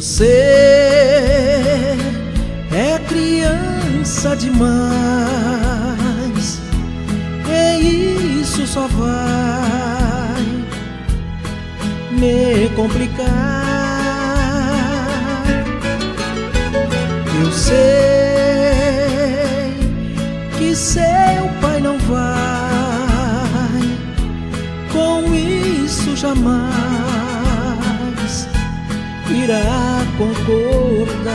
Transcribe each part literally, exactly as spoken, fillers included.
Você é criança demais, e isso só vai me complicar. Eu sei que seu pai não vai com isso jamais irá concordar.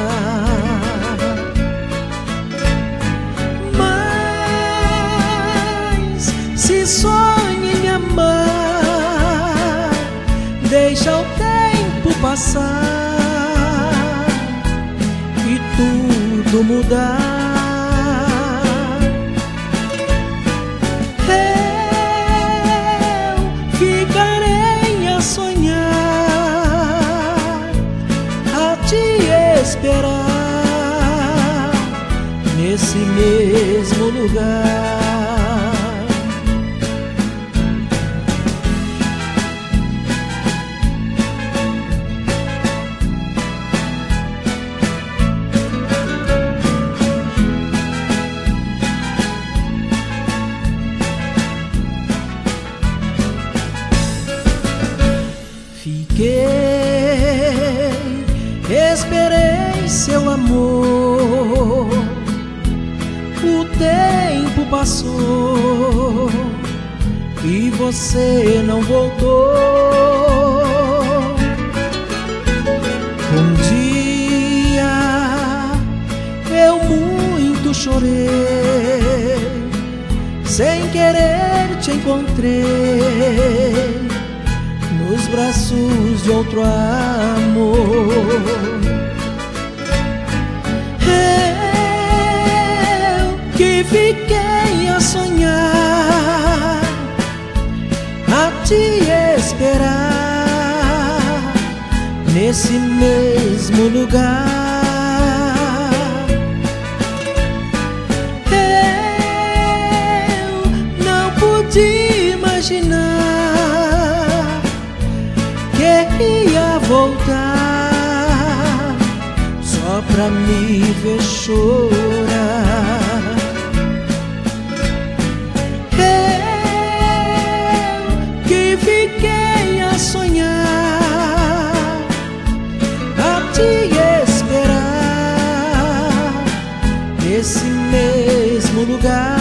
Mas se sonha em me amar, deixa o tempo passar e tudo mudar. Eu ficarei a sonhar, a te esperar nesse mesmo lugar. Fiquei, esperei seu amor, o tempo passou e você não voltou. Um dia eu muito chorei, sem querer te encontrei nos braços de outro amor. Eu que fiquei a sonhar, a te esperar nesse mesmo lugar. Eu não pude imaginar que ia voltar só pra me ver chorar. Eu que fiquei a sonhar, a te esperar nesse mesmo lugar.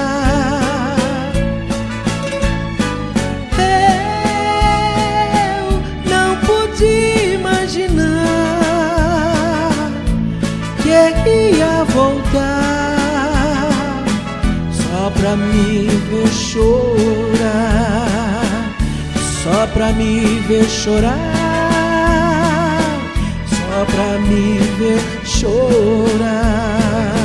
Ia voltar só pra me ver chorar, só pra me ver chorar, só pra me ver chorar.